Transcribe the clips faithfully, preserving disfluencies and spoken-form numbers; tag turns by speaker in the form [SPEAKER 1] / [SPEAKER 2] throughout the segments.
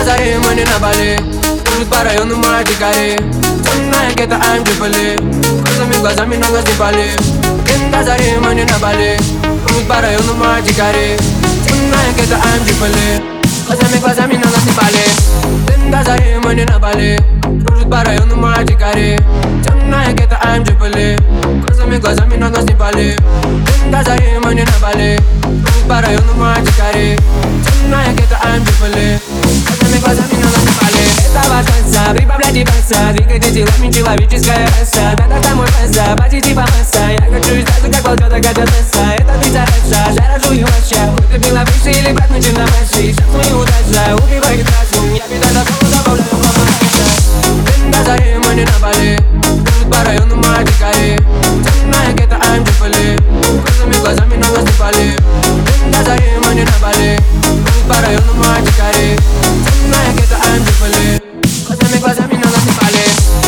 [SPEAKER 1] заре мы не на Бали, кружит по району мальчикари. Темная где-то I'm Tripoli, красными глазами на глаз не пали. До заре мы не на Бали, кружит по району мальчикари. Темная где-то I'm Tripoli, красными глазами на глаз не пали. До заре мы не на Бали, кружит по району мальчикари. Темная где-то I'm Tripoli, красными глазами на глаз не пали. До заре мы не на Бали, кружит по району мальчикари. Темная где-то I'm Tripoli, красными глазами на глаз не пали. Это ваш танца, прибавляйте баса, двигайте телами человеческая раса. Да-да, там мой баса, бати типа масса. Я хочу сразу как волка, так от мяса. Это ты царапша, жара жую вообще. Ты пила выше или брат, мы чем на массе. Шанс мой удача, убивает разум. Я питаю до добавляю ломаться. До заре мы не на Бали, кружит по району мальчикари. Темная где-то I'm Tripoli, красными глазами на глаз не пали. До заре мы не на Бали, кружит по району мальчикари. Темная где-то I'm Tripoli, красными глазами на глаз не пали.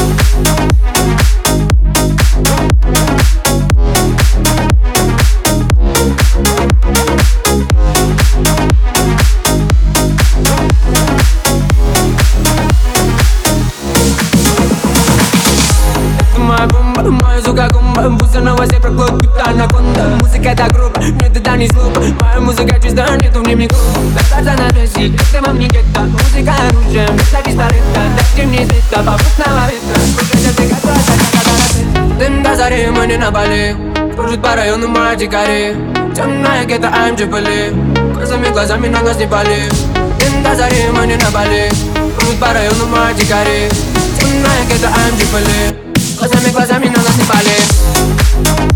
[SPEAKER 1] Моя сука гумба, пусть она во все проклот, будто анаконда. Музыка это группа, нет это не слуп. Моя музыка чиста, нету в ней мне клуб. Достаться на дрессе, где вам не гетто. Музыка оружие, вместо пистолета. Дайте мне света, попутного ветра. Слушайте, ты как просто, как карате. Дым до зари, мы не на Бали, кружит по району мальчикари. Темная где-то I'm Tripoli, красными глазами на глаз не пали. Дым до зари, мы не на Бали, кружит по району мальчикари. Темная где-то I'm Tripoli, глазами, глазами на нас не пали.